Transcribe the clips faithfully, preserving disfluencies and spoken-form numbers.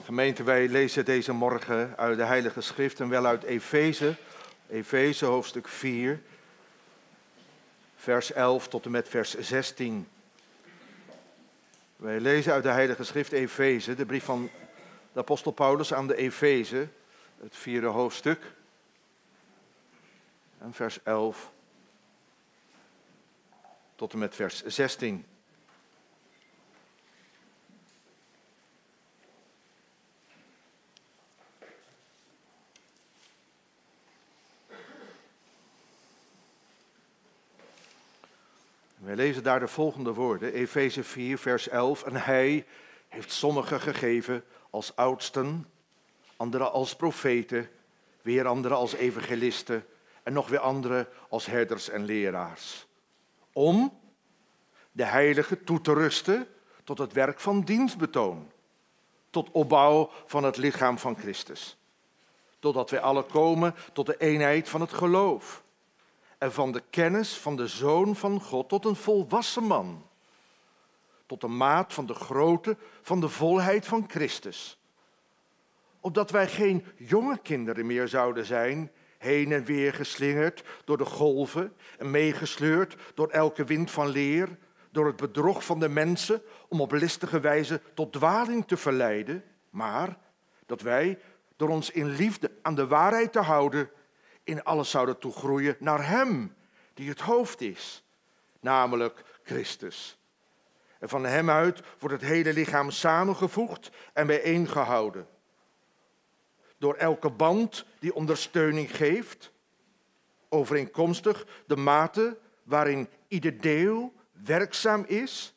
Gemeente, wij lezen deze morgen uit de Heilige Schrift en wel uit Efeze, Efeze hoofdstuk vier, vers elf tot en met vers zestien. Wij lezen uit de Heilige Schrift Efeze, de brief van de apostel Paulus aan de Efeze, het vierde hoofdstuk, en vers elf tot en met vers zestien. Wij lezen daar de volgende woorden, Efeze vier, vers elf. En hij heeft sommigen gegeven als oudsten, anderen als profeten, weer anderen als evangelisten en nog weer anderen als herders en leraars. Om de heiligen toe te rusten tot het werk van dienstbetoon, tot opbouw van het lichaam van Christus. Totdat wij alle komen tot de eenheid van het geloof. En van de kennis van de Zoon van God tot een volwassen man. Tot de maat van de grootte van de volheid van Christus. Opdat wij geen jonge kinderen meer zouden zijn, heen en weer geslingerd door de golven en meegesleurd door elke wind van leer, door het bedrog van de mensen om op listige wijze tot dwaling te verleiden, maar dat wij, door ons in liefde aan de waarheid te houden, in alles zouden toegroeien naar hem, die het hoofd is, namelijk Christus. En van hem uit wordt het hele lichaam samengevoegd en bijeengehouden. Door elke band die ondersteuning geeft, overeenkomstig de mate waarin ieder deel werkzaam is,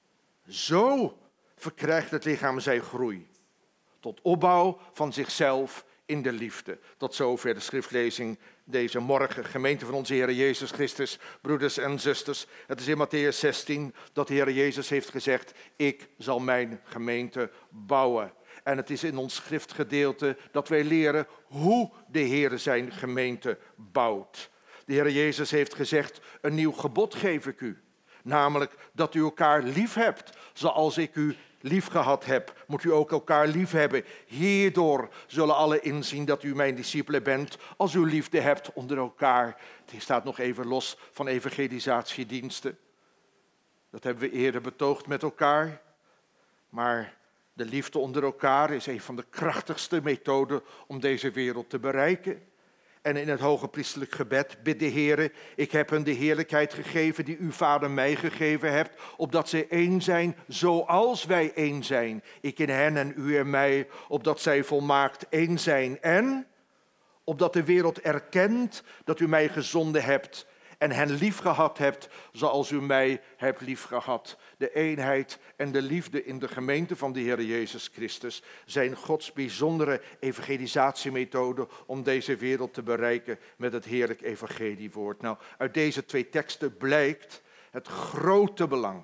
zo verkrijgt het lichaam zijn groei, tot opbouw van zichzelf in de liefde. Tot zover de schriftlezing deze morgen. Gemeente van onze Heer Jezus Christus, broeders en zusters. Het is in Mattheüs zestien dat de Heer Jezus heeft gezegd, ik zal mijn gemeente bouwen. En het is in ons schriftgedeelte dat wij leren hoe de Heer zijn gemeente bouwt. De Heer Jezus heeft gezegd, een nieuw gebod geef ik u. Namelijk dat u elkaar lief hebt, zoals ik u lief gehad heb, moet u ook elkaar lief hebben. Hierdoor zullen alle inzien dat u mijn discipelen bent, als u liefde hebt onder elkaar. Het staat nog even los van evangelisatiediensten. Dat hebben we eerder betoogd met elkaar. Maar de liefde onder elkaar is een van de krachtigste methoden om deze wereld te bereiken. En in het hoge priesterlijk gebed bidt de Heere, ik heb hen de heerlijkheid gegeven die uw Vader mij gegeven hebt, opdat zij één zijn zoals wij één zijn. Ik in hen en u in mij, opdat zij volmaakt één zijn. En opdat de wereld erkent dat u mij gezonden hebt en hen lief gehad hebt zoals u mij hebt lief gehad. De eenheid en de liefde in de gemeente van de Heer Jezus Christus zijn Gods bijzondere evangelisatiemethode om deze wereld te bereiken met het heerlijk evangeliewoord. Nou, uit deze twee teksten blijkt het grote belang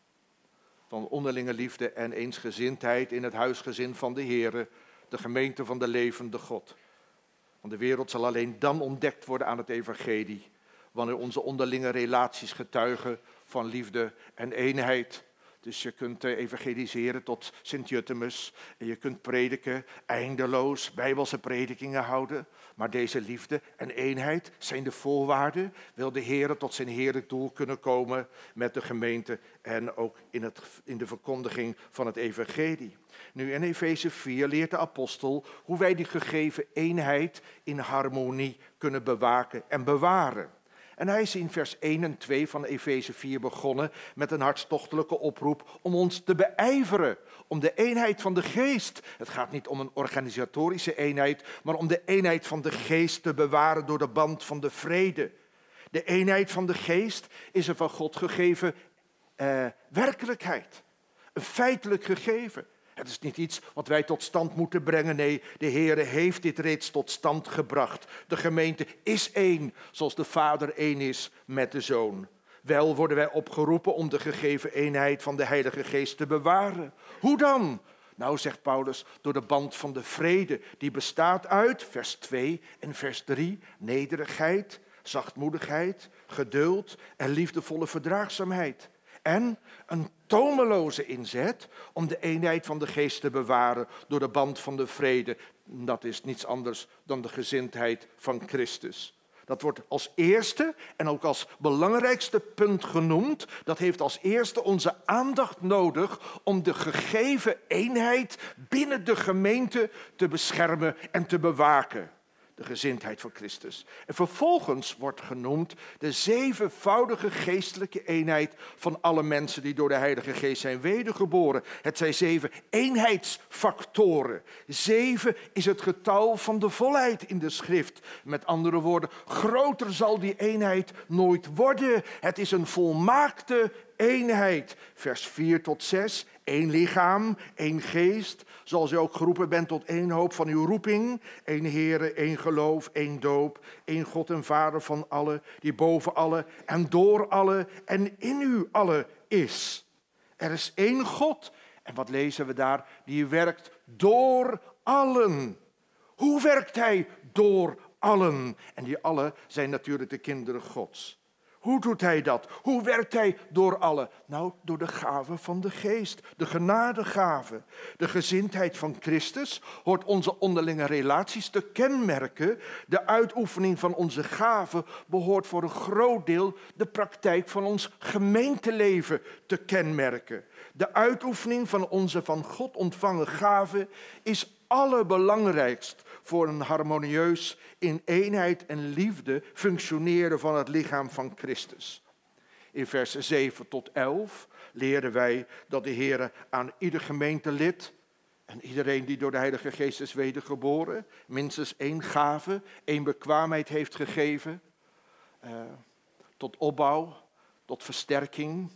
van onderlinge liefde en eensgezindheid in het huisgezin van de Heer, de gemeente van de levende God. Want de wereld zal alleen dan ontdekt worden aan het evangelie, wanneer onze onderlinge relaties getuigen van liefde en eenheid. Dus je kunt evangeliseren tot Sint-Jutemus en je kunt prediken, eindeloos bijbelse predikingen houden. Maar deze liefde en eenheid zijn de voorwaarden. Wil de Heer tot zijn heerlijk doel kunnen komen met de gemeente en ook in, het, in de verkondiging van het evangelie. Nu in Efeze vier leert de apostel hoe wij die gegeven eenheid in harmonie kunnen bewaken en bewaren. En hij is in vers één en twee van Efeze vier begonnen met een hartstochtelijke oproep om ons te beijveren, om de eenheid van de geest. Het gaat niet om een organisatorische eenheid, maar om de eenheid van de geest te bewaren door de band van de vrede. De eenheid van de geest is een van God gegeven eh, werkelijkheid, een feitelijk gegeven. Het is niet iets wat wij tot stand moeten brengen. Nee, de Heere heeft dit reeds tot stand gebracht. De gemeente is één, zoals de Vader één is met de Zoon. Wel worden wij opgeroepen om de gegeven eenheid van de Heilige Geest te bewaren. Hoe dan? Nou, zegt Paulus, door de band van de vrede. Die bestaat uit, vers twee en vers drie, nederigheid, zachtmoedigheid, geduld en liefdevolle verdraagzaamheid. En een tomeloze inzet om de eenheid van de geest te bewaren door de band van de vrede. Dat is niets anders dan de gezindheid van Christus. Dat wordt als eerste en ook als belangrijkste punt genoemd. Dat heeft als eerste onze aandacht nodig om de gegeven eenheid binnen de gemeente te beschermen en te bewaken. De gezindheid van Christus. En vervolgens wordt genoemd de zevenvoudige geestelijke eenheid van alle mensen die door de Heilige Geest zijn wedergeboren. Het zijn zeven eenheidsfactoren. Zeven is het getal van de volheid in de schrift. Met andere woorden, groter zal die eenheid nooit worden. Het is een volmaakte eenheid. Vers vier tot zes. Eén lichaam, één geest, zoals u ook geroepen bent tot één hoop van uw roeping. Één Heere, één geloof, één doop, één God en Vader van allen, die boven allen en door allen en in u allen is. Er is één God. En wat lezen we daar? Die werkt door allen. Hoe werkt hij door allen? En die allen zijn natuurlijk de kinderen Gods. Hoe doet hij dat? Hoe werkt hij door allen? Nou, door de gave van de geest, de genadegave. De gezindheid van Christus hoort onze onderlinge relaties te kenmerken. De uitoefening van onze gave behoort voor een groot deel de praktijk van ons gemeenteleven te kenmerken. De uitoefening van onze van God ontvangen gave is allerbelangrijkst voor een harmonieus in eenheid en liefde functioneren van het lichaam van Christus. In vers zeven tot elf leren wij dat de Heer aan ieder gemeentelid en iedereen die door de Heilige Geest is wedergeboren minstens één gave, één bekwaamheid heeft gegeven uh, tot opbouw, tot versterking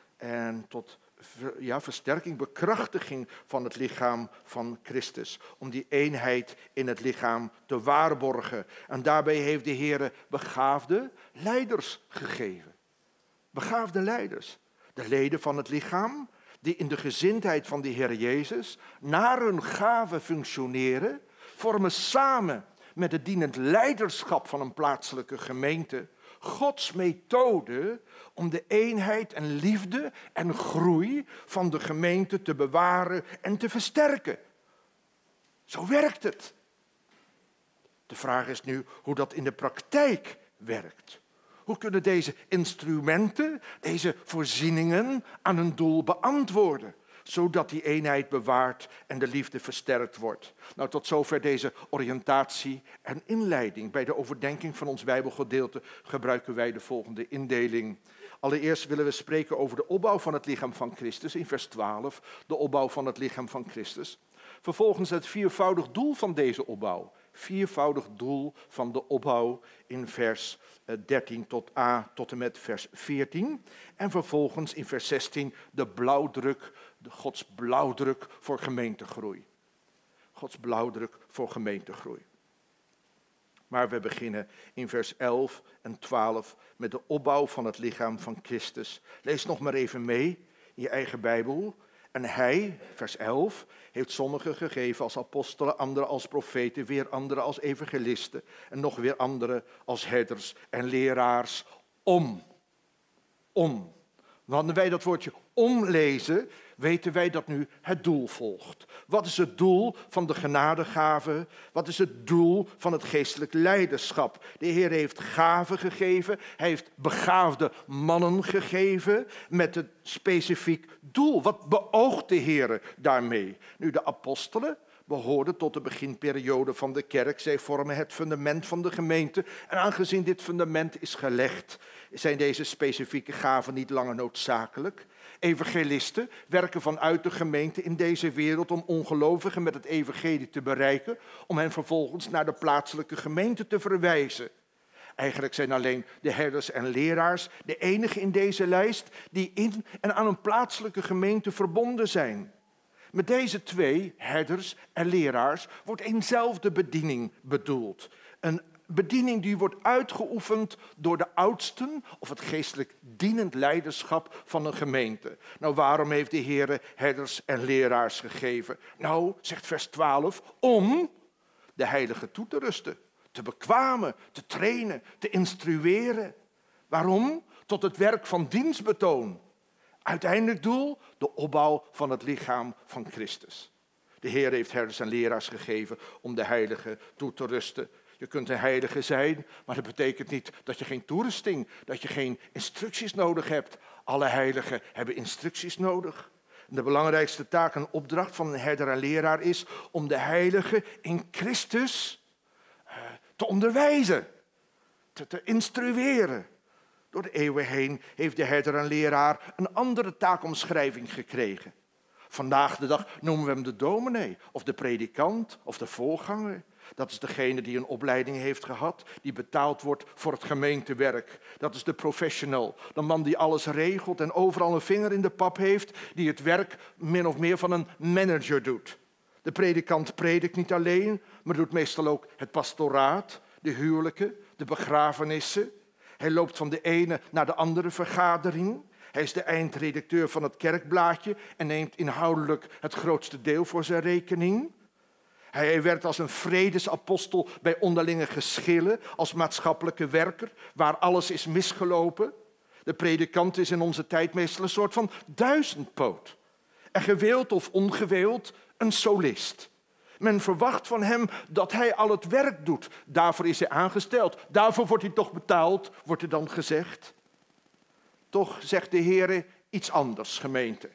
en tot Ja, versterking, bekrachtiging van het lichaam van Christus. Om die eenheid in het lichaam te waarborgen. En daarbij heeft de Heer begaafde leiders gegeven. Begaafde leiders. De leden van het lichaam die in de gezindheid van de Heer Jezus naar hun gave functioneren, vormen samen met het dienend leiderschap van een plaatselijke gemeente Gods methode om de eenheid en liefde en groei van de gemeente te bewaren en te versterken. Zo werkt het. De vraag is nu hoe dat in de praktijk werkt. Hoe kunnen deze instrumenten, deze voorzieningen aan hun doel beantwoorden, zodat die eenheid bewaard en de liefde versterkt wordt? Nou, tot zover deze oriëntatie en inleiding. Bij de overdenking van ons Bijbelgedeelte gebruiken wij de volgende indeling. Allereerst willen we spreken over de opbouw van het lichaam van Christus in vers twaalf. De opbouw van het lichaam van Christus. Vervolgens het viervoudig doel van deze opbouw. Viervoudig doel van de opbouw in vers dertien tot A tot en met vers veertien. En vervolgens in vers zestien de blauwdruk, de Gods blauwdruk voor gemeentegroei. Gods blauwdruk voor gemeentegroei. Maar we beginnen in vers elf en twaalf met de opbouw van het lichaam van Christus. Lees nog maar even mee in je eigen Bijbel. En hij, vers elf, heeft sommigen gegeven als apostelen, anderen als profeten, weer anderen als evangelisten en nog weer anderen als herders en leraars om. Om. Wanneer wij dat woordje omlezen, weten wij dat nu het doel volgt. Wat is het doel van de genadegave? Wat is het doel van het geestelijk leiderschap? De Heer heeft gaven gegeven. Hij heeft begaafde mannen gegeven met een specifiek doel. Wat beoogt de Heer daarmee? Nu, de apostelen behoorden tot de beginperiode van de kerk. Zij vormen het fundament van de gemeente. En aangezien dit fundament is gelegd, zijn deze specifieke gaven niet langer noodzakelijk. Evangelisten werken vanuit de gemeente in deze wereld om ongelovigen met het evangelie te bereiken, om hen vervolgens naar de plaatselijke gemeente te verwijzen. Eigenlijk zijn alleen de herders en leraars de enigen in deze lijst die in en aan een plaatselijke gemeente verbonden zijn. Met deze twee, herders en leraars, wordt eenzelfde bediening bedoeld. Een bediening die wordt uitgeoefend door de oudsten of het geestelijk dienend leiderschap van een gemeente. Nou, waarom heeft de Heer herders en leraars gegeven? Nou, zegt vers twaalf, om de heilige toe te rusten, te bekwamen, te trainen, te instrueren. Waarom? Tot het werk van dienstbetoon. Uiteindelijk doel, de opbouw van het lichaam van Christus. De Heer heeft herders en leraars gegeven om de heiligen toe te rusten. Je kunt een heilige zijn, maar dat betekent niet dat je geen toerusting, dat je geen instructies nodig hebt. Alle heiligen hebben instructies nodig. En de belangrijkste taak en opdracht van een herder en leraar is om de heiligen in Christus uh, te onderwijzen, te, te instrueren. Door de eeuwen heen heeft de herder en leraar een andere taakomschrijving gekregen. Vandaag de dag noemen we hem de dominee, of de predikant, of de voorganger. Dat is degene die een opleiding heeft gehad, die betaald wordt voor het gemeentewerk. Dat is de professional, de man die alles regelt en overal een vinger in de pap heeft, die het werk min of meer van een manager doet. De predikant predikt niet alleen, maar doet meestal ook het pastoraat, de huwelijken, de begrafenissen. Hij loopt van de ene naar de andere vergadering. Hij is de eindredacteur van het kerkblaadje en neemt inhoudelijk het grootste deel voor zijn rekening. Hij werkt als een vredesapostel bij onderlinge geschillen, als maatschappelijke werker, waar alles is misgelopen. De predikant is in onze tijd meestal een soort van duizendpoot. En gewild of ongewild een solist. Men verwacht van hem dat hij al het werk doet. Daarvoor is hij aangesteld. Daarvoor wordt hij toch betaald, wordt er dan gezegd. Toch zegt de Heer iets anders, gemeente.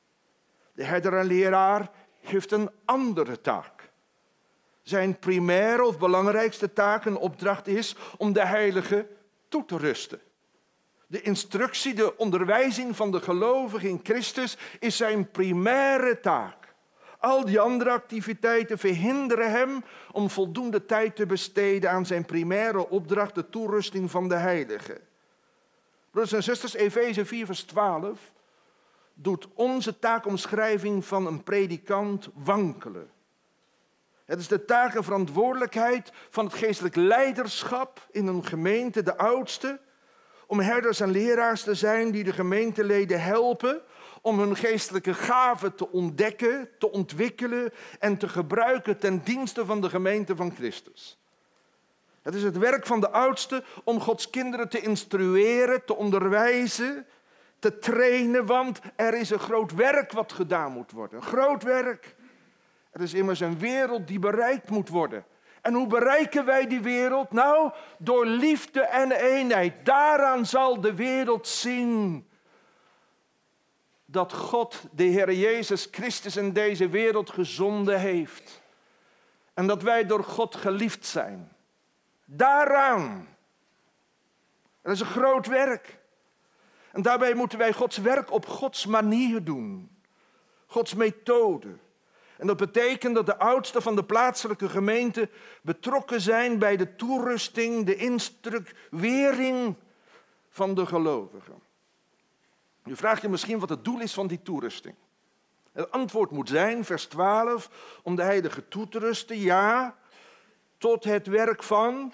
De herder en leraar heeft een andere taak. Zijn primaire of belangrijkste taak en opdracht is om de heiligen toe te rusten. De instructie, de onderwijzing van de gelovigen in Christus is zijn primaire taak. Al die andere activiteiten verhinderen hem om voldoende tijd te besteden aan zijn primaire opdracht, de toerusting van de heiligen. Broeders en zusters, Efeze vier vers twaalf doet onze taakomschrijving van een predikant wankelen. Het is de taak en verantwoordelijkheid van het geestelijk leiderschap in een gemeente, de oudste, om herders en leraars te zijn die de gemeenteleden helpen om hun geestelijke gaven te ontdekken, te ontwikkelen en te gebruiken ten dienste van de gemeente van Christus. Het is het werk van de oudste om Gods kinderen te instrueren, te onderwijzen, te trainen, want er is een groot werk wat gedaan moet worden. Een groot werk. Er is immers een wereld die bereikt moet worden. En hoe bereiken wij die wereld? Nou, door liefde en eenheid. Daaraan zal de wereld zien dat God, de Heer Jezus Christus, in deze wereld gezonden heeft. En dat wij door God geliefd zijn. Daaraan. Er is een groot werk. En daarbij moeten wij Gods werk op Gods manier doen. Gods methode. En dat betekent dat de oudsten van de plaatselijke gemeente betrokken zijn bij de toerusting, de instruering van de gelovigen. U vraagt je misschien wat het doel is van die toerusting. Het antwoord moet zijn, vers twaalf, om de heiligen toe te rusten, ja, tot het werk van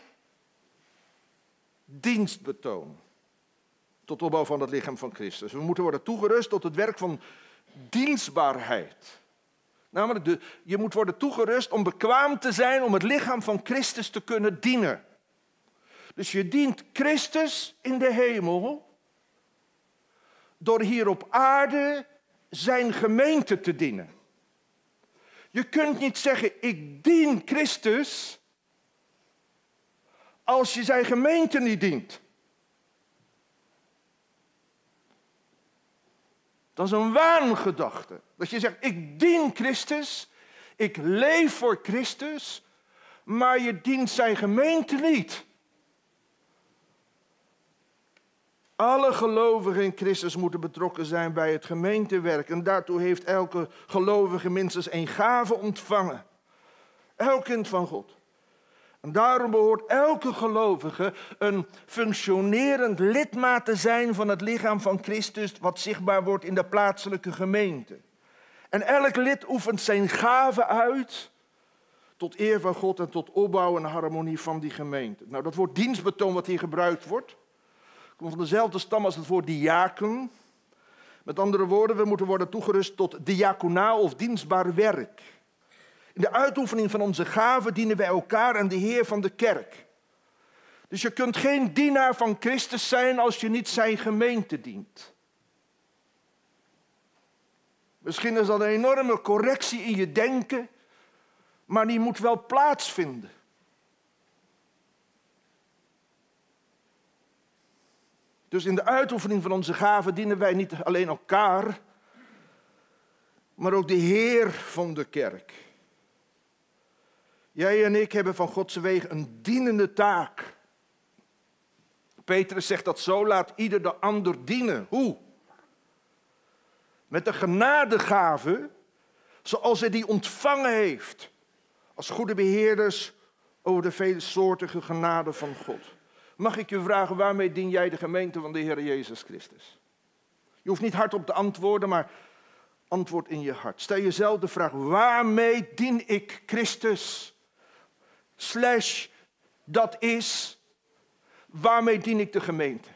dienstbetoon. Tot opbouw van het lichaam van Christus. We moeten worden toegerust tot het werk van dienstbaarheid. Namelijk, de, je moet worden toegerust om bekwaam te zijn om het lichaam van Christus te kunnen dienen. Dus je dient Christus in de hemel door hier op aarde zijn gemeente te dienen. Je kunt niet zeggen, ik dien Christus als je zijn gemeente niet dient. Dat is een waangedachte. Dat je zegt, ik dien Christus, ik leef voor Christus, maar je dient zijn gemeente niet. Alle gelovigen in Christus moeten betrokken zijn bij het gemeentewerk. En daartoe heeft elke gelovige minstens één gave ontvangen. Elk kind van God. En daarom behoort elke gelovige een functionerend lidmaat te zijn van het lichaam van Christus, wat zichtbaar wordt in de plaatselijke gemeente. En elk lid oefent zijn gave uit tot eer van God en tot opbouw en harmonie van die gemeente. Nou, dat woord dienstbetoon wat hier gebruikt wordt, komt van dezelfde stam als het woord diaken. Met andere woorden, we moeten worden toegerust tot diaconaal of dienstbaar werk. In de uitoefening van onze gaven dienen wij elkaar en de Heer van de kerk. Dus je kunt geen dienaar van Christus zijn als je niet zijn gemeente dient. Misschien is dat een enorme correctie in je denken, maar die moet wel plaatsvinden. Dus in de uitoefening van onze gaven dienen wij niet alleen elkaar, maar ook de Heer van de kerk. Jij en ik hebben van Gods wegen een dienende taak. Petrus zegt dat zo, laat ieder de ander dienen. Hoe? Met de genadegave, zoals hij die ontvangen heeft. Als goede beheerders over de veelsoortige genade van God. Mag ik je vragen, waarmee dien jij de gemeente van de Heer Jezus Christus? Je hoeft niet hardop te antwoorden, maar antwoord in je hart. Stel jezelf de vraag, waarmee dien ik Christus? Slash, dat is, waarmee dien ik de gemeente?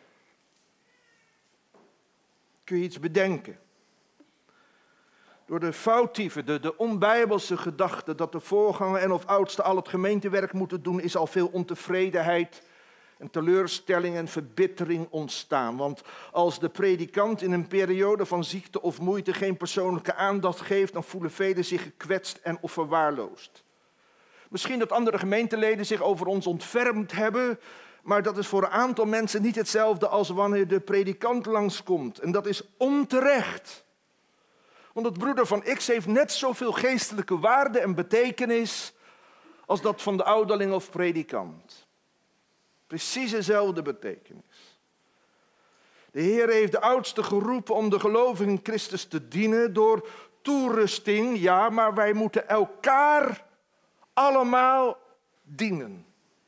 Kun je iets bedenken? Door de foutieve, de, de onbijbelse gedachte dat de voorganger en of oudste al het gemeentewerk moeten doen, is al veel ontevredenheid en teleurstelling en verbittering ontstaan. Want als de predikant in een periode van ziekte of moeite geen persoonlijke aandacht geeft, dan voelen velen zich gekwetst en of verwaarloosd. Misschien dat andere gemeenteleden zich over ons ontfermd hebben, maar dat is voor een aantal mensen niet hetzelfde als wanneer de predikant langskomt. En dat is onterecht. Want het broeder van X heeft net zoveel geestelijke waarde en betekenis als dat van de ouderling of predikant. Precies dezelfde betekenis. De Heer heeft de oudste geroepen om de gelovigen in Christus te dienen door toerusting. Ja, maar wij moeten elkaar allemaal dienen.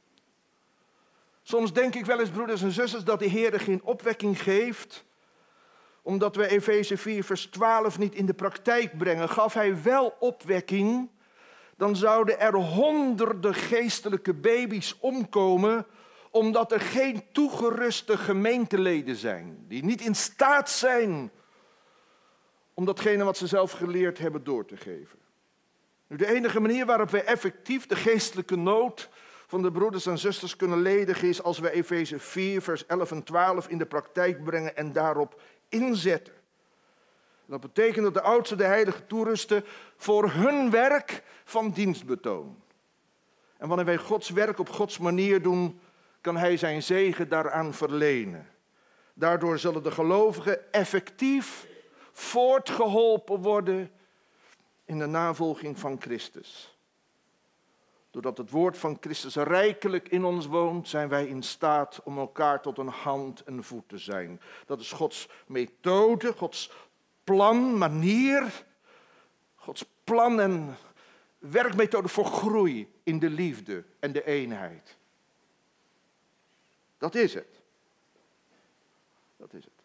Soms denk ik wel eens, broeders en zusters, dat de Heer geen opwekking geeft, omdat we Efeze vier vers twaalf niet in de praktijk brengen. Gaf hij wel opwekking, dan zouden er honderden geestelijke baby's omkomen, omdat er geen toegeruste gemeenteleden zijn, die niet in staat zijn om datgene wat ze zelf geleerd hebben door te geven. Nu, de enige manier waarop wij effectief de geestelijke nood van de broeders en zusters kunnen ledigen is als we Efeze vier vers elf en twaalf in de praktijk brengen en daarop inzetten. Dat betekent dat de oudsten de heilige toerusten voor hun werk van dienstbetoon. En wanneer wij Gods werk op Gods manier doen, kan hij zijn zegen daaraan verlenen. Daardoor zullen de gelovigen effectief voortgeholpen worden in de navolging van Christus. Doordat het woord van Christus rijkelijk in ons woont, zijn wij in staat om elkaar tot een hand en voet te zijn. Dat is Gods methode, Gods plan, manier, Gods plan en werkmethode voor groei in de liefde en de eenheid. Dat is het. Dat is het.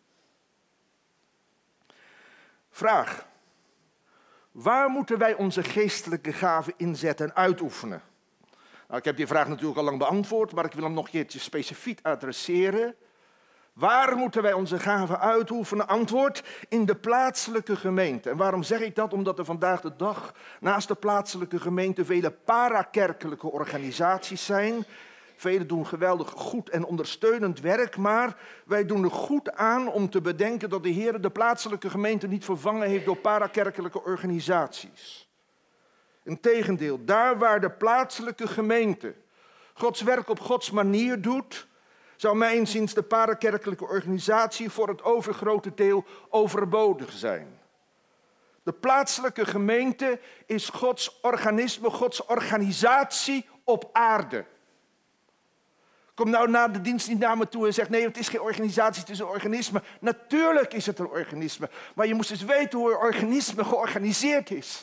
Vraag. Waar moeten wij onze geestelijke gaven inzetten en uitoefenen? Nou, ik heb die vraag natuurlijk al lang beantwoord, maar ik wil hem nog een keertje specifiek adresseren. Waar moeten wij onze gaven uitoefenen? Antwoord, in de plaatselijke gemeente. En waarom zeg ik dat? Omdat er vandaag de dag naast de plaatselijke gemeente vele parakerkelijke organisaties zijn. Velen doen geweldig goed en ondersteunend werk, maar wij doen er goed aan om te bedenken dat de Heer de plaatselijke gemeente niet vervangen heeft door parakerkelijke organisaties. Integendeel, daar waar de plaatselijke gemeente Gods werk op Gods manier doet, zou mijn inziens de parakerkelijke organisatie voor het overgrote deel overbodig zijn. De plaatselijke gemeente is Gods organisme, Gods organisatie op aarde. Kom nou na de dienst niet naar me toe en zeg, nee, het is geen organisatie, het is een organisme. Natuurlijk is het een organisme, maar je moest eens weten hoe een organisme georganiseerd is.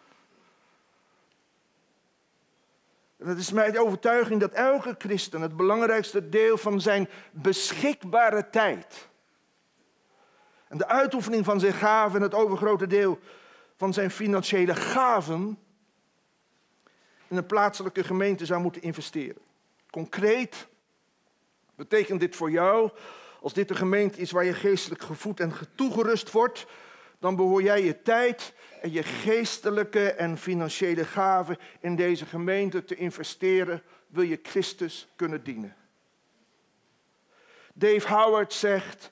En het is mijn overtuiging dat elke christen het belangrijkste deel van zijn beschikbare tijd en de uitoefening van zijn gaven en het overgrote deel van zijn financiële gaven in een plaatselijke gemeente zou moeten investeren. Concreet betekent dit voor jou, als dit de gemeente is waar je geestelijk gevoed en toegerust wordt, dan behoor jij je tijd en je geestelijke en financiële gaven in deze gemeente te investeren, wil je Christus kunnen dienen. Dave Howard zegt,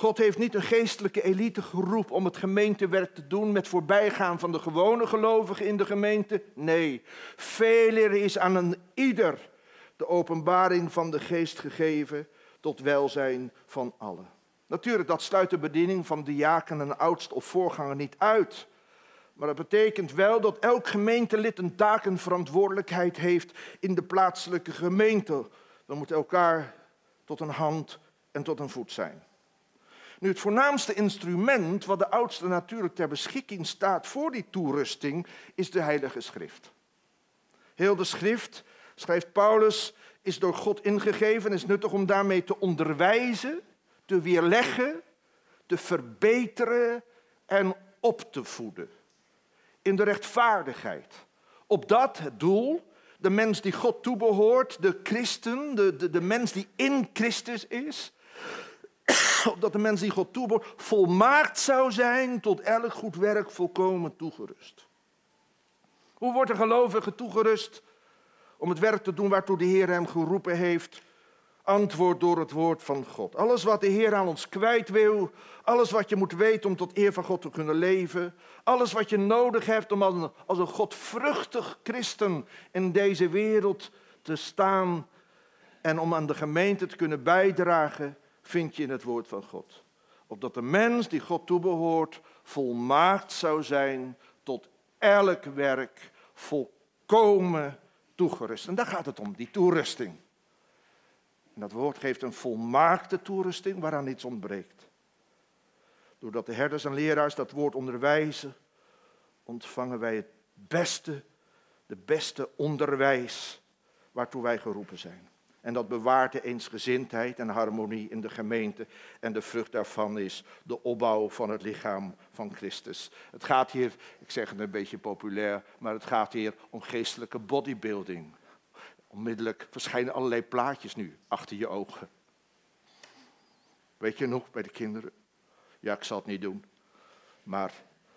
God heeft niet een geestelijke elite geroepen om het gemeentewerk te doen met voorbijgaan van de gewone gelovigen in de gemeente. Nee, veeleer is aan een ieder de openbaring van de geest gegeven tot welzijn van allen. Natuurlijk, dat sluit de bediening van diaken en oudste of voorganger niet uit. Maar dat betekent wel dat elk gemeentelid een taak en verantwoordelijkheid heeft in de plaatselijke gemeente. We moeten elkaar tot een hand en tot een voet zijn. Nu, het voornaamste instrument wat de oudste natuurlijk ter beschikking staat voor die toerusting is de Heilige Schrift. Heel de Schrift, schrijft Paulus, is door God ingegeven en is nuttig om daarmee te onderwijzen, te weerleggen, te verbeteren en op te voeden. In de rechtvaardigheid. Opdat het doel, de mens die God toebehoort, de christen, de, de, de mens die in Christus is, opdat de mens die God toebehoort volmaakt zou zijn, tot elk goed werk volkomen toegerust. Hoe wordt een gelovige toegerust om het werk te doen waartoe de Heer hem geroepen heeft? Antwoord door het woord van God. Alles wat de Heer aan ons kwijt wil, alles wat je moet weten om tot eer van God te kunnen leven, alles wat je nodig hebt om als een, als een godvruchtig christen in deze wereld te staan en om aan de gemeente te kunnen bijdragen, vind je in het woord van God. Opdat de mens die God toebehoort volmaakt zou zijn tot elk werk volkomen toegerust. En daar gaat het om, die toerusting. En dat woord geeft een volmaakte toerusting waaraan iets ontbreekt. Doordat de herders en leraars dat woord onderwijzen, ontvangen wij het beste, de beste onderwijs waartoe wij geroepen zijn. En dat bewaart de eensgezindheid en harmonie in de gemeente. En de vrucht daarvan is de opbouw van het lichaam van Christus. Het gaat hier, ik zeg het een beetje populair, maar het gaat hier om geestelijke bodybuilding. Onmiddellijk verschijnen allerlei plaatjes nu achter je ogen. Weet je nog, bij de kinderen? Ja, ik zal het niet doen. Maar,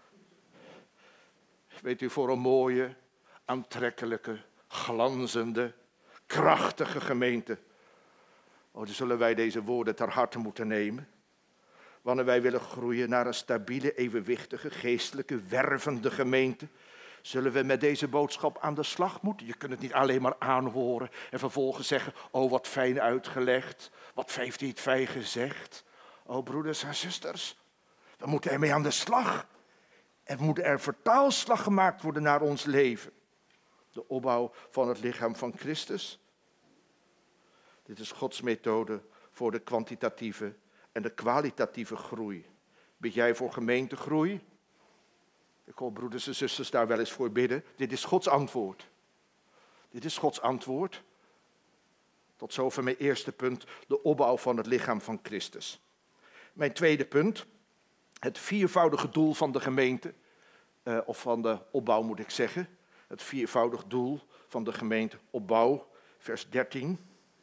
weet u, voor een mooie, aantrekkelijke, glanzende, krachtige gemeente. Oh, dan zullen wij deze woorden ter harte moeten nemen. Wanneer wij willen groeien naar een stabiele, evenwichtige, geestelijke, wervende gemeente, zullen we met deze boodschap aan de slag moeten. Je kunt het niet alleen maar aanhoren en vervolgens zeggen, oh wat fijn uitgelegd, wat heeft hij het fijn gezegd. Oh broeders en zusters, we moeten ermee aan de slag. Er moet er vertaalslag gemaakt worden naar ons leven. De opbouw van het lichaam van Christus. Dit is Gods methode voor de kwantitatieve en de kwalitatieve groei. Bid jij voor gemeentegroei? Ik hoor broeders en zusters daar wel eens voor bidden. Dit is Gods antwoord. Dit is Gods antwoord. Tot zover mijn eerste punt, de opbouw van het lichaam van Christus. Mijn tweede punt, het viervoudige doel van de gemeente, uh, of van de opbouw moet ik zeggen. Het viervoudig doel van de gemeente opbouw, vers dertien.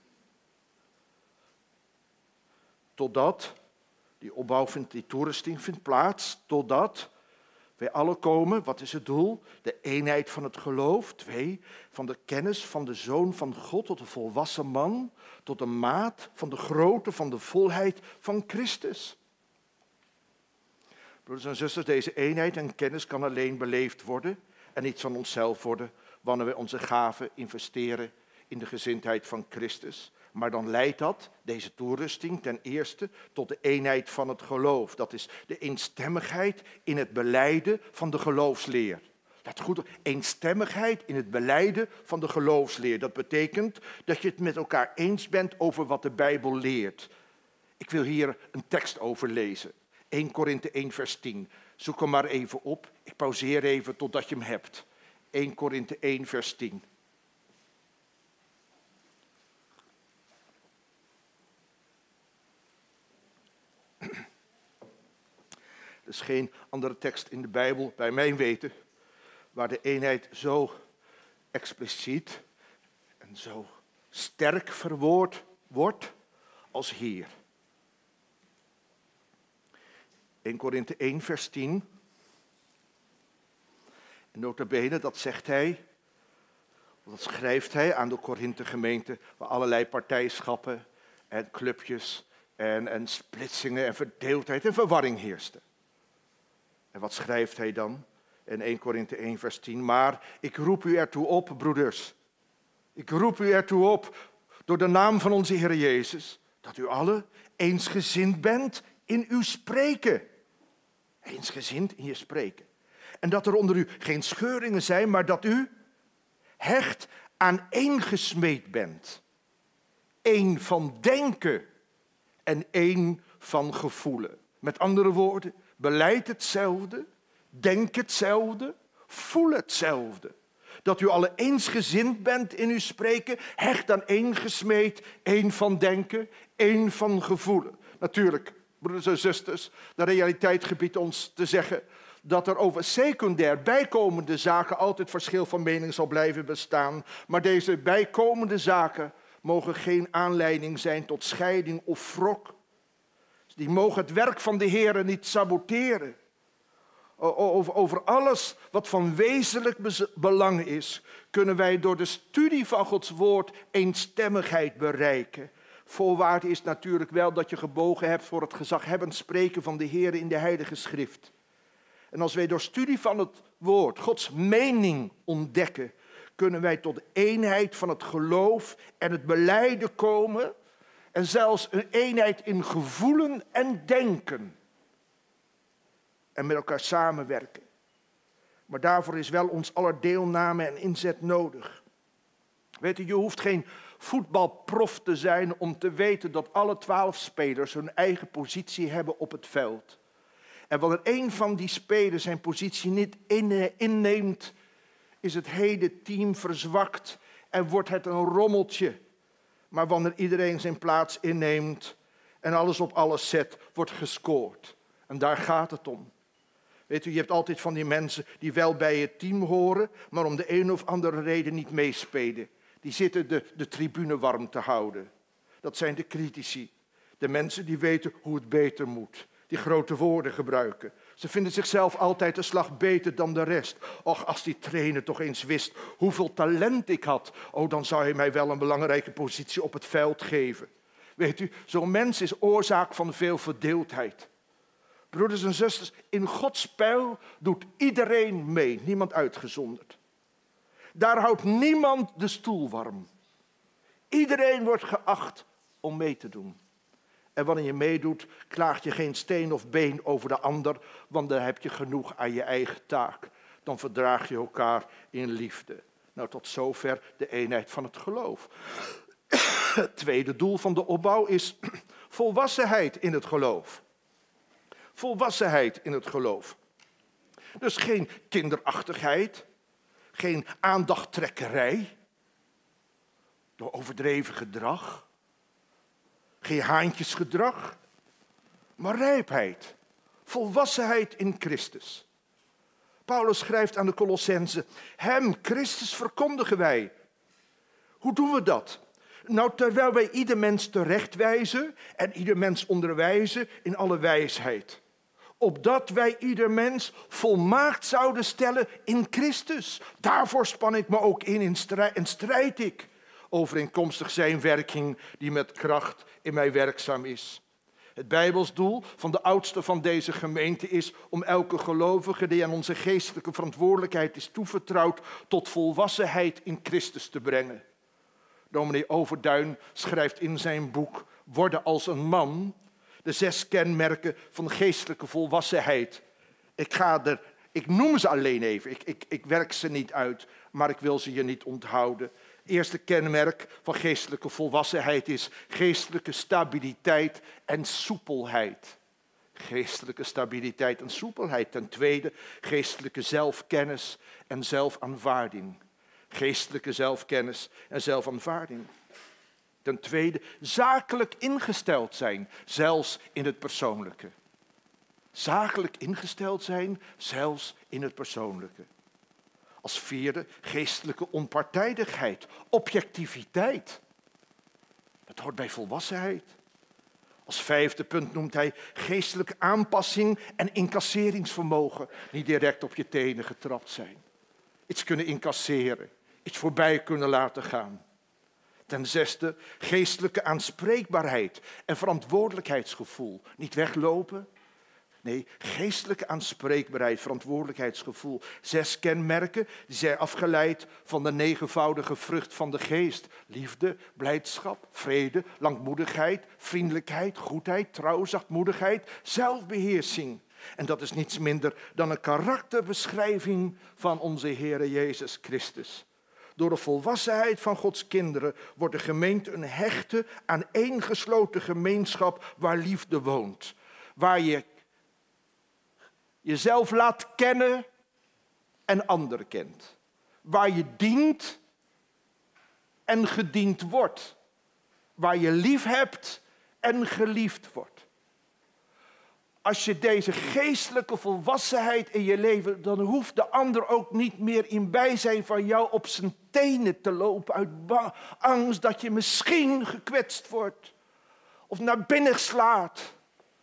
Totdat, die opbouw vindt, die toerusting vindt plaats, totdat wij alle komen, wat is het doel? De eenheid van het geloof. Twee, van de kennis van de Zoon van God tot een volwassen man, tot de maat van de grootte van de volheid van Christus. Broeders en zusters, deze eenheid en kennis kan alleen beleefd worden en niet van onszelf worden, wanneer we onze gaven investeren in de gezindheid van Christus. Maar dan leidt dat, deze toerusting, ten eerste tot de eenheid van het geloof. Dat is de eenstemmigheid in het belijden van de geloofsleer. Let goed op, eenstemmigheid in het belijden van de geloofsleer. Dat betekent dat je het met elkaar eens bent over wat de Bijbel leert. Ik wil hier een tekst over lezen. Eerste Korinthe één vers tien. Zoek hem maar even op. Ik pauzeer even totdat je hem hebt. Eerste Korinthe één vers tien. Er is geen andere tekst in de Bijbel, bij mijn weten, waar de eenheid zo expliciet en zo sterk verwoord wordt als hier. Eerste Korinthe één vers tien. En nota bene, dat zegt hij, dat schrijft hij aan de Korinthe gemeente, waar allerlei partijschappen en clubjes En, en splitsingen en verdeeldheid en verwarring heersten. En wat schrijft hij dan? In Eerste Korinthe één vers tien. Maar ik roep u ertoe op, broeders. Ik roep u ertoe op, door de naam van onze Heer Jezus, dat u alle eensgezind bent in uw spreken. Eensgezind in je spreken. En dat er onder u geen scheuringen zijn, maar dat u hecht aaneengesmeed bent. Eén van denken en één van gevoelen. Met andere woorden, beleid hetzelfde, denk hetzelfde, voel hetzelfde. Dat u alle eensgezind bent in uw spreken, hecht aan één gesmeed, één van denken, één van gevoelen. Natuurlijk, broeders en zusters, de realiteit gebiedt ons te zeggen dat er over secundair bijkomende zaken altijd verschil van mening zal blijven bestaan. Maar deze bijkomende zaken mogen geen aanleiding zijn tot scheiding of wrok. Die mogen het werk van de Heer niet saboteren. Over, over alles wat van wezenlijk belang is, kunnen wij door de studie van Gods woord eenstemmigheid bereiken. Voorwaarde is natuurlijk wel dat je gebogen hebt voor het gezaghebbend spreken van de Heer in de Heilige Schrift. En als wij door studie van het woord Gods mening ontdekken, kunnen wij tot de eenheid van het geloof en het belijden komen. En zelfs een eenheid in gevoelen en denken. En met elkaar samenwerken. Maar daarvoor is wel ons aller deelname en inzet nodig. Weet u, je hoeft geen voetbalprof te zijn om te weten dat alle twaalf spelers hun eigen positie hebben op het veld. En wanneer één van die spelers zijn positie niet inneemt, is het hele team verzwakt en wordt het een rommeltje. Maar wanneer iedereen zijn plaats inneemt en alles op alles zet, wordt gescoord. En daar gaat het om. Weet u, je hebt altijd van die mensen die wel bij het team horen, maar om de een of andere reden niet meespelen. Die zitten de, de tribune warm te houden. Dat zijn de critici. De mensen die weten hoe het beter moet. Die grote woorden gebruiken. Ze vinden zichzelf altijd een slag beter dan de rest. Och, als die trainer toch eens wist hoeveel talent ik had. Oh, dan zou hij mij wel een belangrijke positie op het veld geven. Weet u, zo'n mens is oorzaak van veel verdeeldheid. Broeders en zusters, in Gods spel doet iedereen mee. Niemand uitgezonderd. Daar houdt niemand de stoel warm. Iedereen wordt geacht om mee te doen. En wanneer je meedoet, klaagt je geen steen of been over de ander, want dan heb je genoeg aan je eigen taak. Dan verdraag je elkaar in liefde. Nou, tot zover de eenheid van het geloof. Het tweede doel van de opbouw is volwassenheid in het geloof. Volwassenheid in het geloof. Dus geen kinderachtigheid, geen aandachttrekkerij, door overdreven gedrag. Geen haantjesgedrag, maar rijpheid, volwassenheid in Christus. Paulus schrijft aan de Colossenzen, hem, Christus, verkondigen wij. Hoe doen we dat? Nou, terwijl wij ieder mens terechtwijzen en ieder mens onderwijzen in alle wijsheid. Opdat wij ieder mens volmaakt zouden stellen in Christus. Daarvoor span ik me ook in en strijd, en strijd ik. Overeenkomstig zijn werking die met kracht in mij werkzaam is. Het Bijbels doel van de oudste van deze gemeente is om elke gelovige die aan onze geestelijke verantwoordelijkheid is toevertrouwd tot volwassenheid in Christus te brengen. Dominee Overduin schrijft in zijn boek Worden als een man de zes kenmerken van geestelijke volwassenheid. Ik, ga er, ik noem ze alleen even, ik, ik, ik werk ze niet uit, maar ik wil ze je niet onthouden. Eerste kenmerk van geestelijke volwassenheid is geestelijke stabiliteit en soepelheid. Geestelijke stabiliteit en soepelheid. Ten tweede, geestelijke zelfkennis en zelfaanvaarding. Geestelijke zelfkennis en zelfaanvaarding. Ten tweede, zakelijk ingesteld zijn, zelfs in het persoonlijke. Zakelijk ingesteld zijn, zelfs in het persoonlijke. Als vierde, geestelijke onpartijdigheid, objectiviteit. Dat hoort bij volwassenheid. Als vijfde punt noemt hij geestelijke aanpassing en incasseringsvermogen. Niet direct op je tenen getrapt zijn. Iets kunnen incasseren, iets voorbij kunnen laten gaan. Ten zesde, geestelijke aanspreekbaarheid en verantwoordelijkheidsgevoel. Niet weglopen. Nee, geestelijke aanspreekbaarheid, verantwoordelijkheidsgevoel. Zes kenmerken die zijn afgeleid van de negenvoudige vrucht van de geest. Liefde, blijdschap, vrede, langmoedigheid, vriendelijkheid, goedheid, trouw, zachtmoedigheid, zelfbeheersing. En dat is niets minder dan een karakterbeschrijving van onze Heere Jezus Christus. Door de volwassenheid van Gods kinderen wordt de gemeente een hechte, aaneengesloten gemeenschap waar liefde woont. Waar je jezelf laat kennen en anderen kent. Waar je dient en gediend wordt. Waar je lief hebt en geliefd wordt. Als je deze geestelijke volwassenheid in je leven, dan hoeft de ander ook niet meer in bijzijn van jou op zijn tenen te lopen uit bang, angst dat je misschien gekwetst wordt of naar binnen slaat.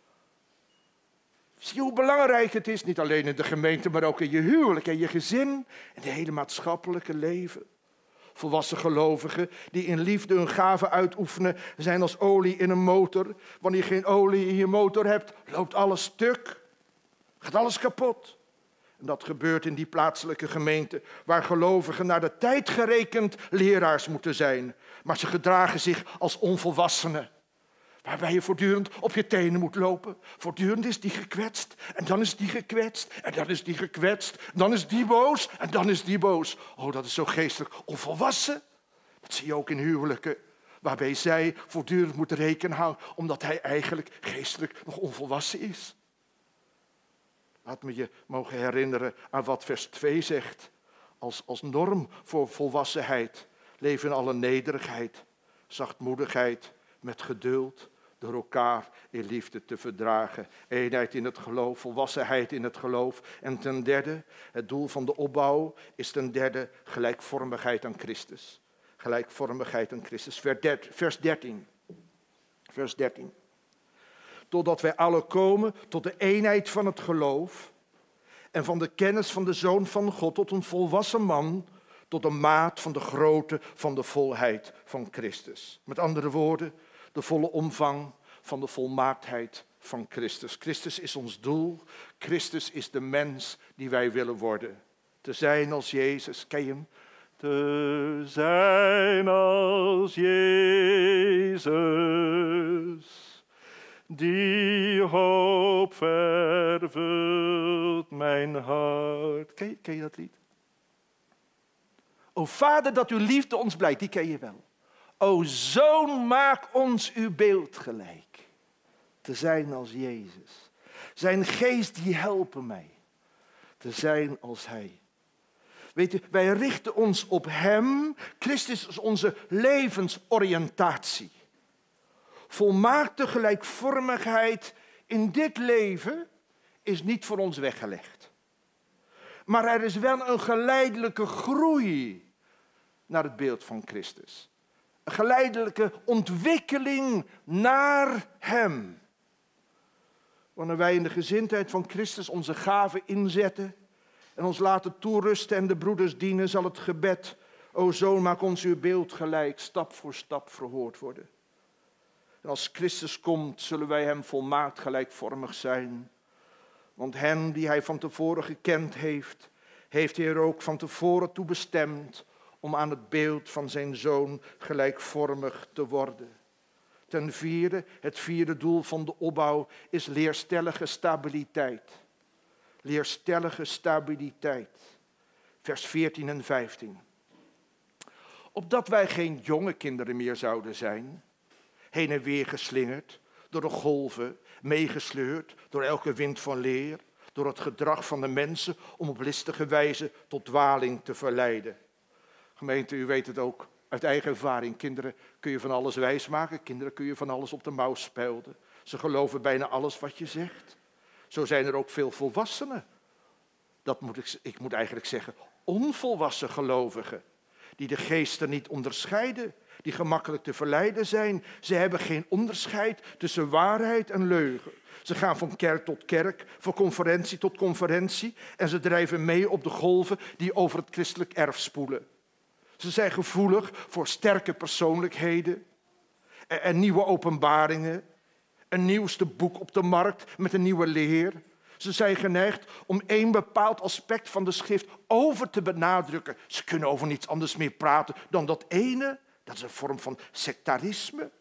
Zie je hoe belangrijk het is, niet alleen in de gemeente, maar ook in je huwelijk en je gezin en het hele maatschappelijke leven. Volwassen gelovigen die in liefde hun gaven uitoefenen zijn als olie in een motor. Wanneer je geen olie in je motor hebt, loopt alles stuk. Gaat alles kapot. En dat gebeurt in die plaatselijke gemeente waar gelovigen naar de tijd gerekend leraars moeten zijn. Maar ze gedragen zich als onvolwassenen. Waarbij je voortdurend op je tenen moet lopen. Voortdurend is die gekwetst. En dan is die gekwetst. En dan is die gekwetst. En dan is die boos. En dan is die boos. Oh, dat is zo geestelijk onvolwassen. Dat zie je ook in huwelijken. Waarbij zij voortdurend moeten rekenen houden. Omdat hij eigenlijk geestelijk nog onvolwassen is. Laat me je mogen herinneren aan wat vers twee zegt. Als, als norm voor volwassenheid. Leven in alle nederigheid. Zachtmoedigheid. Met geduld, door elkaar in liefde te verdragen. Eenheid in het geloof, volwassenheid in het geloof. En ten derde, het doel van de opbouw is ten derde gelijkvormigheid aan Christus. Gelijkvormigheid aan Christus. Vers dertien. Vers dertien. Totdat wij alle komen tot de eenheid van het geloof en van de kennis van de Zoon van God, tot een volwassen man, tot de maat van de grootte van de volheid van Christus. Met andere woorden, de volle omvang van de volmaaktheid van Christus. Christus is ons doel. Christus is de mens die wij willen worden. Te zijn als Jezus. Ken je hem? Te zijn als Jezus. Die hoop vervult mijn hart. Ken je, ken je dat lied? O Vader, dat uw liefde ons blijkt. Die ken je wel. O Zoon, maak ons uw beeld gelijk. Te zijn als Jezus. Zijn geest die helpen mij. Te zijn als Hij. Weet u, wij richten ons op Hem. Christus is onze levensoriëntatie. Volmaakte gelijkvormigheid in dit leven is niet voor ons weggelegd. Maar er is wel een geleidelijke groei naar het beeld van Christus. Een geleidelijke ontwikkeling naar Hem. Wanneer wij in de gezindheid van Christus onze gaven inzetten en ons laten toerusten en de broeders dienen, zal het gebed, o Zoon, maak ons uw beeld gelijk, stap voor stap verhoord worden. En als Christus komt, zullen wij Hem volmaakt gelijkvormig zijn. Want hen die Hij van tevoren gekend heeft, heeft Hij er ook van tevoren toe bestemd om aan het beeld van zijn Zoon gelijkvormig te worden. Ten vierde, het vierde doel van de opbouw is leerstellige stabiliteit. Leerstellige stabiliteit. Vers veertien en vijftien. Opdat wij geen jonge kinderen meer zouden zijn, heen en weer geslingerd, door de golven, meegesleurd, door elke wind van leer, door het gedrag van de mensen om op listige wijze tot dwaling te verleiden. Gemeente, u weet het ook uit eigen ervaring. Kinderen kun je van alles wijsmaken. Kinderen kun je van alles op de mouw spelden. Ze geloven bijna alles wat je zegt. Zo zijn er ook veel volwassenen. Dat moet ik, ik moet eigenlijk zeggen, onvolwassen gelovigen. Die de geesten niet onderscheiden. Die gemakkelijk te verleiden zijn. Ze hebben geen onderscheid tussen waarheid en leugen. Ze gaan van kerk tot kerk, van conferentie tot conferentie. En ze drijven mee op de golven die over het christelijk erf spoelen. Ze zijn gevoelig voor sterke persoonlijkheden en, en nieuwe openbaringen. Een nieuwste boek op de markt met een nieuwe leer. Ze zijn geneigd om één bepaald aspect van de schrift over te benadrukken. Ze kunnen over niets anders meer praten dan dat ene. Dat is een vorm van sectarisme.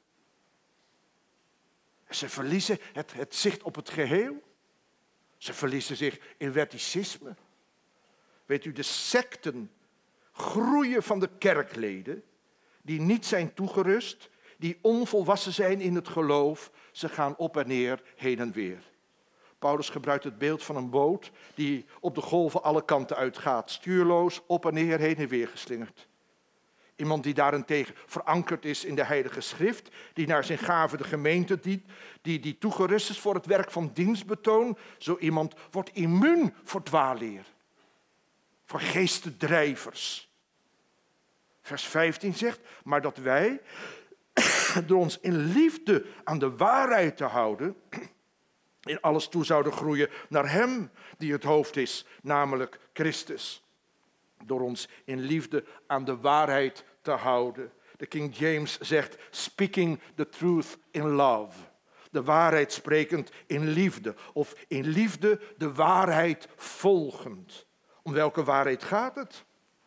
Ze verliezen het, het zicht op het geheel. Ze verliezen zich in wetticisme. Weet u, de secten groeien van de kerkleden die niet zijn toegerust, die onvolwassen zijn in het geloof. Ze gaan op en neer, heen en weer. Paulus gebruikt het beeld van een boot die op de golven alle kanten uitgaat, stuurloos, op en neer, heen en weer geslingerd. Iemand die daarentegen verankerd is in de Heilige Schrift, die naar zijn gave de gemeente dient, die, die toegerust is voor het werk van dienstbetoon. Zo iemand wordt immuun voor dwaalleer, voor geestendrijvers. Vers vijftien zegt, maar dat wij, door ons in liefde aan de waarheid te houden, in alles toe zouden groeien naar hem die het hoofd is, namelijk Christus. Door ons in liefde aan de waarheid te houden. De King James zegt, speaking the truth in love. De waarheid sprekend in liefde. Of in liefde de waarheid volgend. Om welke waarheid gaat het?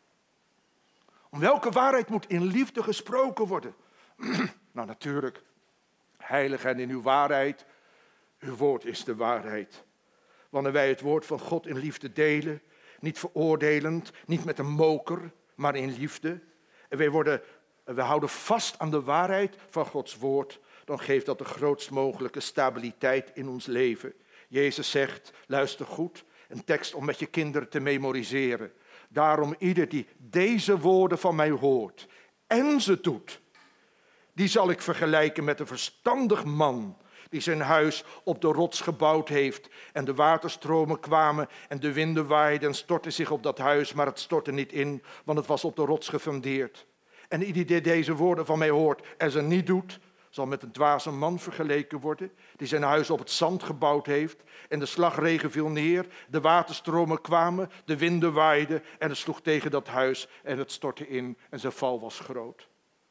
Om welke waarheid moet in liefde gesproken worden? Nou natuurlijk, heilig en in uw waarheid. Uw woord is de waarheid. Wanneer wij het woord van God in liefde delen, niet veroordelend, niet met een moker, maar in liefde. En wij, worden, wij houden vast aan de waarheid van Gods woord. Dan geeft dat de grootst mogelijke stabiliteit in ons leven. Jezus zegt, luister goed, een tekst om met je kinderen te memoriseren. Daarom ieder die deze woorden van mij hoort en ze doet, die zal ik vergelijken met een verstandig man die zijn huis op de rots gebouwd heeft. En de waterstromen kwamen en de winden waaiden en stortten zich op dat huis, maar het stortte niet in, want het was op de rots gefundeerd. En ieder die deze woorden van mij hoort en ze niet doet, zal met een dwaze man vergeleken worden, die zijn huis op het zand gebouwd heeft. En de slagregen viel neer, de waterstromen kwamen, de winden waaiden en het sloeg tegen dat huis en het stortte in en zijn val was groot.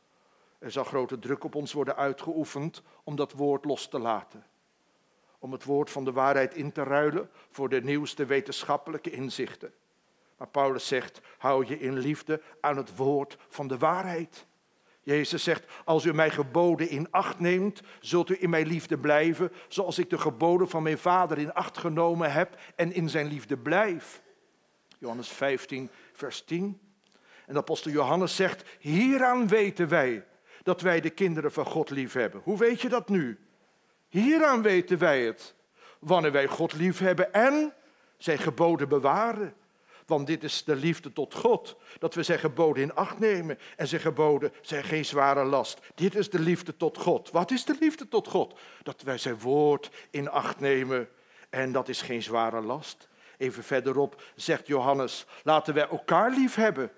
Er zal grote druk op ons worden uitgeoefend om dat woord los te laten. Om het woord van de waarheid in te ruilen voor de nieuwste wetenschappelijke inzichten. Maar Paulus zegt, hou je in liefde aan het woord van de waarheid. Jezus zegt, als u mijn geboden in acht neemt, zult u in mijn liefde blijven, zoals ik de geboden van mijn Vader in acht genomen heb en in zijn liefde blijf. Johannes vijftien, vers tien. En de apostel Johannes zegt, hieraan weten wij dat wij de kinderen van God lief hebben. Hoe weet je dat nu? Hieraan weten wij het. Wanneer wij God lief hebben en zijn geboden bewaren. Want dit is de liefde tot God. Dat we zijn geboden in acht nemen. En zijn geboden zijn geen zware last. Dit is de liefde tot God. Wat is de liefde tot God? Dat wij zijn woord in acht nemen. En dat is geen zware last. Even verderop zegt Johannes, laten wij elkaar lief hebben.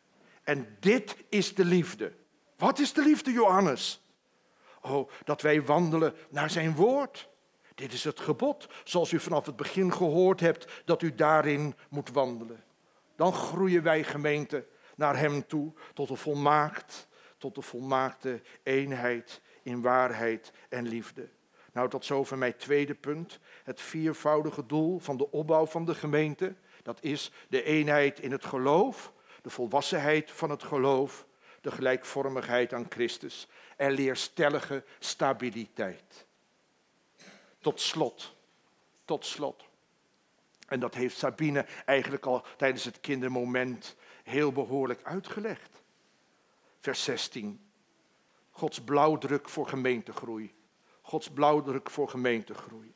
En dit is de liefde. Wat is de liefde, Johannes? Oh, dat wij wandelen naar zijn woord. Dit is het gebod, zoals u vanaf het begin gehoord hebt, dat u daarin moet wandelen. Dan groeien wij, gemeente, naar hem toe, tot de volmaakt, tot de volmaakte eenheid in waarheid en liefde. Nou, tot zover mijn tweede punt. Het viervoudige doel van de opbouw van de gemeente. Dat is de eenheid in het geloof, de volwassenheid van het geloof, de gelijkvormigheid aan Christus en leerstellige stabiliteit. Tot slot, tot slot. En dat heeft Sabine eigenlijk al tijdens het kindermoment heel behoorlijk uitgelegd. Vers zestien. Gods blauwdruk voor gemeentegroei. Gods blauwdruk voor gemeentegroei.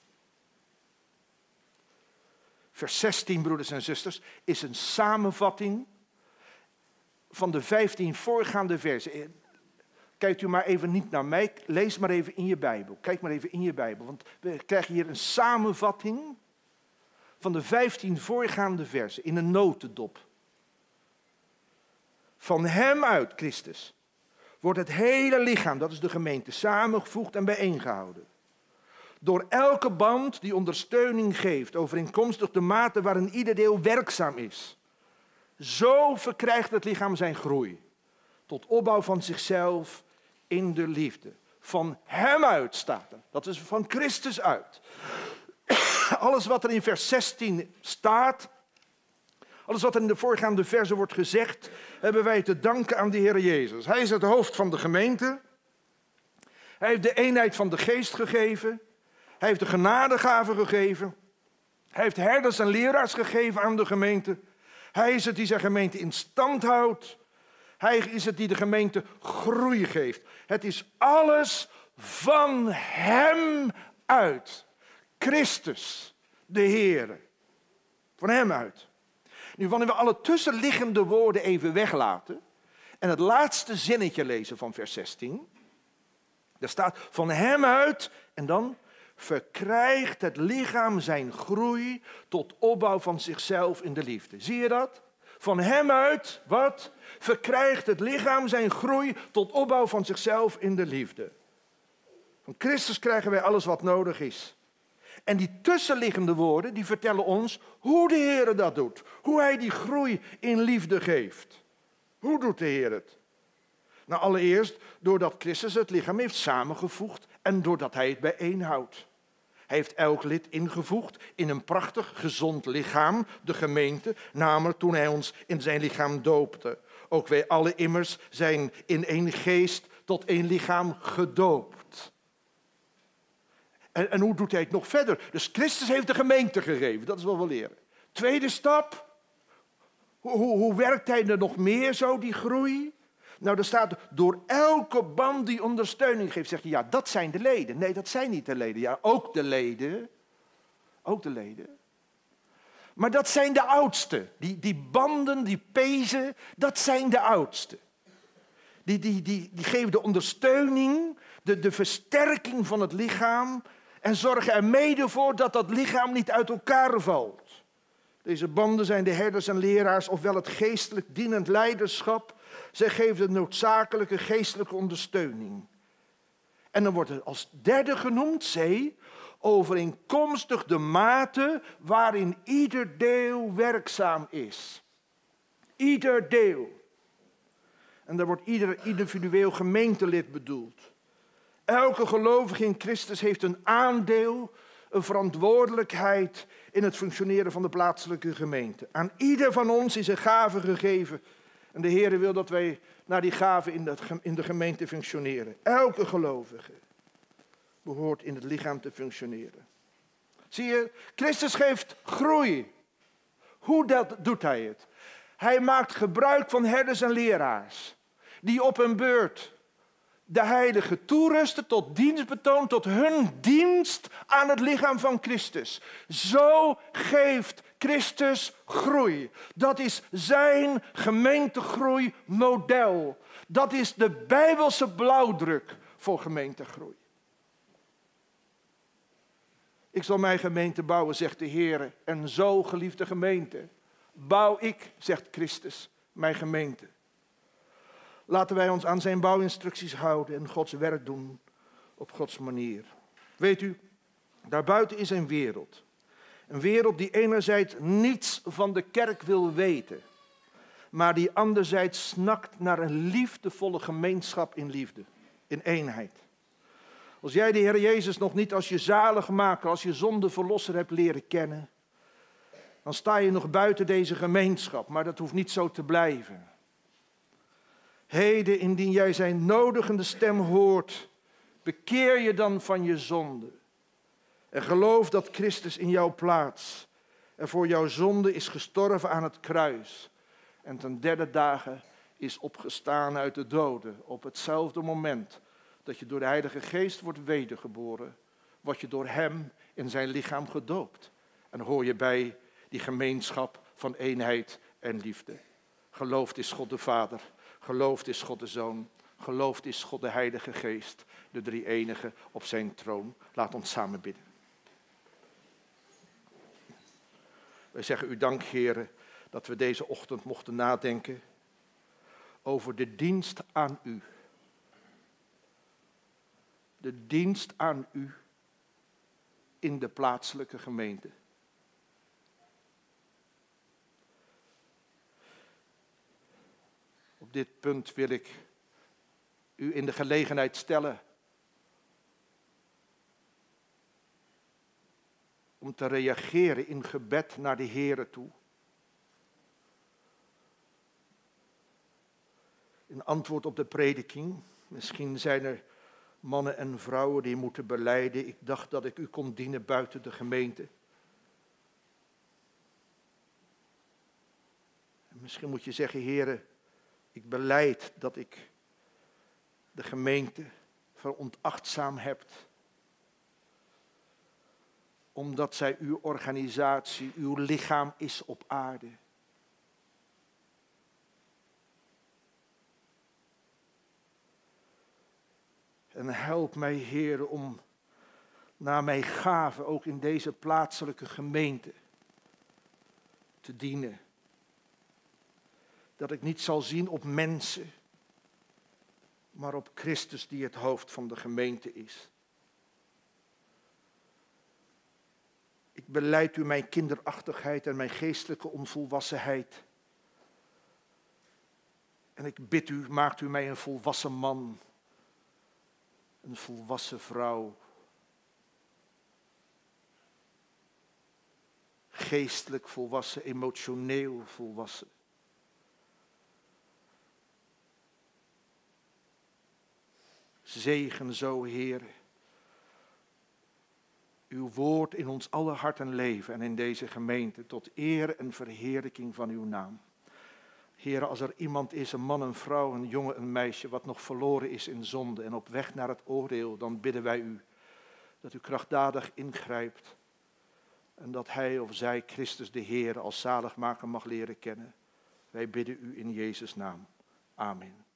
Vers zestien, broeders en zusters, is een samenvatting van de vijftien voorgaande versen. Kijkt u maar even niet naar mij, lees maar even in je Bijbel. Kijk maar even in je Bijbel, want we krijgen hier een samenvatting van de vijftien voorgaande versen in een notendop. Van hem uit, Christus, wordt het hele lichaam, dat is de gemeente, samengevoegd en bijeengehouden. Door elke band die ondersteuning geeft, overeenkomstig de mate waarin ieder deel werkzaam is. Zo verkrijgt het lichaam zijn groei. tot opbouw van zichzelf in de liefde. Van hem uit staat er. Dat is van Christus uit. Alles wat er in vers zestien staat, alles wat er in de voorgaande versen wordt gezegd, hebben wij te danken aan de Heer Jezus. Hij is het hoofd van de gemeente. Hij heeft de eenheid van de geest gegeven. Hij heeft de genadegaven gegeven. Hij heeft herders en leraars gegeven aan de gemeente. Hij is het die zijn gemeente in stand houdt. Hij is het die de gemeente groei geeft. Het is alles van hem uit. Christus, de Heer. Van hem uit. Nu, wanneer we alle tussenliggende woorden even weglaten en het laatste zinnetje lezen van vers zestien. Daar staat van hem uit en dan verkrijgt het lichaam zijn groei tot opbouw van zichzelf in de liefde. Zie je dat? Van hem uit, wat? Verkrijgt het lichaam zijn groei tot opbouw van zichzelf in de liefde. Van Christus krijgen wij alles wat nodig is. En die tussenliggende woorden, die vertellen ons hoe de Heer dat doet. Hoe hij die groei in liefde geeft. Hoe doet de Heer het? Nou, allereerst doordat Christus het lichaam heeft samengevoegd en doordat hij het bijeenhoudt. Hij heeft elk lid ingevoegd in een prachtig, gezond lichaam, de gemeente, namelijk toen hij ons in zijn lichaam doopte. Ook wij alle immers zijn in één geest tot één lichaam gedoopt. En, en hoe doet hij het nog verder? Dus Christus heeft de gemeente gegeven, dat is wat we leren. Tweede stap, hoe, hoe, hoe werkt hij er nog meer zo, die groei? Nou, er staat, door elke band die ondersteuning geeft, zegt hij, ja, dat zijn de leden. Nee, dat zijn niet de leden. Ja, ook de leden. Ook de leden. Maar dat zijn de oudsten. Die, die banden, die pezen, dat zijn de oudsten. Die, die, die, die geven de ondersteuning, de, de versterking van het lichaam en zorgen er mede voor dat dat lichaam niet uit elkaar valt. Deze banden zijn de herders en leraars, ofwel het geestelijk dienend leiderschap. Zij geven de noodzakelijke geestelijke ondersteuning. En dan wordt het als derde genoemd, C, overeenkomstig de mate waarin ieder deel werkzaam is. Ieder deel. En daar wordt ieder individueel gemeentelid bedoeld. Elke gelovige in Christus heeft een aandeel, een verantwoordelijkheid in het functioneren van de plaatselijke gemeente. Aan ieder van ons is een gave gegeven. En de Heer wil dat wij naar die gave in, dat, in de gemeente functioneren. Elke gelovige behoort in het lichaam te functioneren. Zie je, Christus geeft groei. Hoe dat, doet hij het? Hij maakt gebruik van herders en leraars. Die op hun beurt de heiligen toerusten tot dienstbetoon, tot hun dienst aan het lichaam van Christus. Zo geeft Christus groei. Dat is zijn gemeentegroei model. Dat is de Bijbelse blauwdruk voor gemeentegroei. Ik zal mijn gemeente bouwen, zegt de Heer. En zo, geliefde gemeente, bouw ik, zegt Christus, mijn gemeente. Laten wij ons aan zijn bouwinstructies houden en Gods werk doen op Gods manier. Weet u, daarbuiten is een wereld. Een wereld die enerzijds niets van de kerk wil weten, maar die anderzijds snakt naar een liefdevolle gemeenschap in liefde, in eenheid. Als jij de Heer Jezus nog niet als je zaligmaker, als je zondeverlosser hebt leren kennen, dan sta je nog buiten deze gemeenschap, maar dat hoeft niet zo te blijven. Heden, indien jij zijn nodigende stem hoort, bekeer je dan van je zonde. En geloof dat Christus in jouw plaats en voor jouw zonde is gestorven aan het kruis. En ten derde dagen is opgestaan uit de doden. Op hetzelfde moment dat je door de Heilige Geest wordt wedergeboren, word je door hem in zijn lichaam gedoopt. En hoor je bij die gemeenschap van eenheid en liefde. Geloofd is God de Vader. Geloofd is God de Zoon. Geloofd is God de Heilige Geest. De drie enige op zijn troon. Laat ons samen bidden. Wij zeggen u dank, Heere, dat we deze ochtend mochten nadenken over de dienst aan u. De dienst aan u in de plaatselijke gemeente. Op dit punt wil ik u in de gelegenheid stellen om te reageren in gebed naar de Heere toe. In antwoord op de prediking, misschien zijn er mannen en vrouwen die moeten belijden, ik dacht dat ik u kon dienen buiten de gemeente. En misschien moet je zeggen, Heere, ik belijd dat ik de gemeente veronachtzaam heb, omdat zij uw organisatie, uw lichaam is op aarde. En help mij, Heere, om naar mijn gave ook in deze plaatselijke gemeente te dienen. Dat ik niet zal zien op mensen, maar op Christus die het hoofd van de gemeente is. Ik belijd u mijn kinderachtigheid en mijn geestelijke onvolwassenheid. En ik bid u, maakt u mij een volwassen man, een volwassen vrouw. Geestelijk volwassen, emotioneel volwassen. Zegen zo, Heer, uw woord in ons aller hart en leven en in deze gemeente, tot eer en verheerlijking van uw naam. Heer, als er iemand is, een man, een vrouw, een jongen, een meisje, wat nog verloren is in zonde en op weg naar het oordeel, dan bidden wij u dat u krachtdadig ingrijpt en dat hij of zij Christus de Heer als zaligmaker mag leren kennen. Wij bidden u in Jezus' naam. Amen.